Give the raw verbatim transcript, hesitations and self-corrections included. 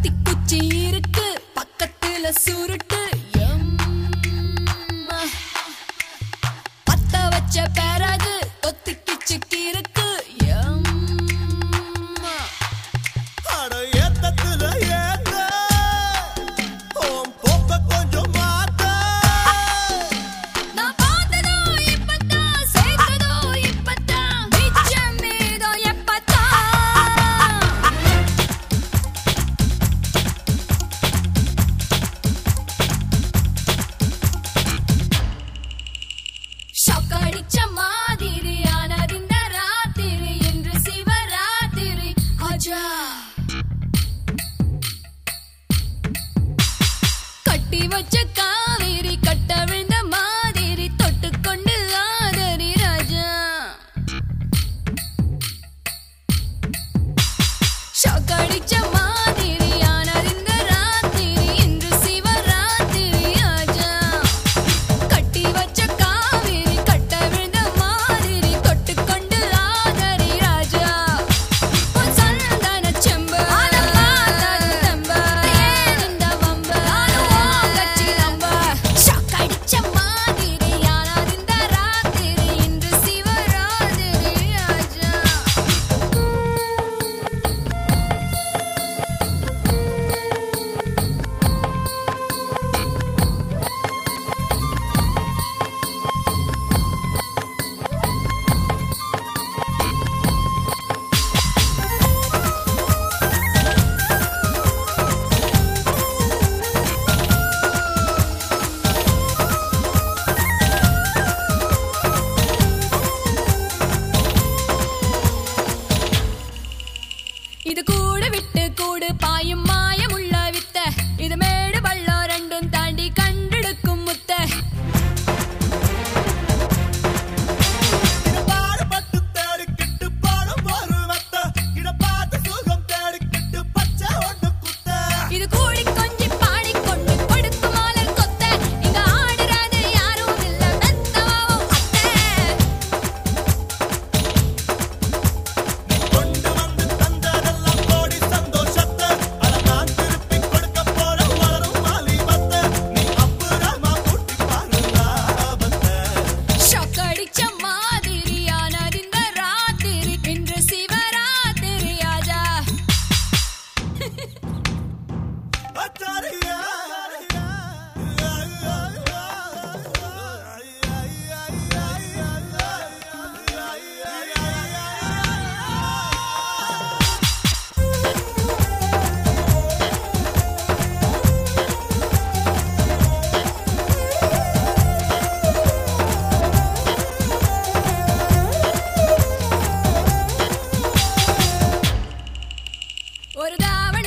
கத்தி குச்சி இருக்கு பக்கத்துல சுருட்டு எம்மா. பத்த வச்ச பிறகு தொத்திக்கு சிக்கி இருக்கு எம்மா. அட ஏத்தத்துல ஏத்த ஓம் போக்க கொஞ்சம் மாத்த. நான் பார்த்ததோ இப்பத்தான், சேர்த்ததோ இப்பத்தான், மிச்சம் மீதோ எப்பத்தான். ஷாக் அடிச்ச மாதிரி ஆனது இந்த ராத்திரி, இன்று சிவராத்திரி ஆஜா. கட்டி வச்ச காவேரி கட்ட விழுந்த மாதிரி தொட்டுக்கொண்டு ஆதரி ராஜா. ஷாக் அடிச்ச மாதிரி ஆனது இந்த ராத்திரி, இன்று சிவராத்திரி ஆஜா. கட்டி வச்ச காவேரி கட்ட விழுந்த மாதிரி தொட்டுக்கொண்டு ஆதரி ராஜா. உன் சந்தன செம்பு அதை பார்த்தது தெம்ப, ஏன் இந்த வம்பு நானும் கட்சி நம்ப. ஷாக் அடிச்ச மாதிரி ஆனது இந்த ராத்திரி, இன்று சிவராத்திரி ஆஜா. இது கூடு விட்டு கூடு பாயும் மாயமுள்ள வித்த, இது மேடு பள்ளம் ரெண்டும் தாண்டி கண்டெடுக்கும் முத்த. இட பாடுபட்டு தேடிக்கிட்டு பாடும் ஒரு மெத்த. இட பார்த்து சுகம் தேடிக்கிட்டு பச்சை ஒண்ணு குத்த. இது கூடி கொஞ்சி பாடிக்கொண்டு கொடுக்கு மாலை கொத்த, இங்க ஆடுறது யாரும் இல்ல மெத்தவாவும் அத்தை. கொண்டு வந்து தந்ததெல்லாம் கோடி சந்தோஷத்தை. அட நான் திருப்பி கொடுக்க போற வளரும் வாலிபத்தை. நீ அப்புறமா கூட்டி பாரு லாபத்தை. ஷாக் அடிச்ச மாதிரி ஆனது இந்த ராத்திரி, இன்று சிவராத்திரி ஆஜா. அச்சாரியா ஒரு தாவணி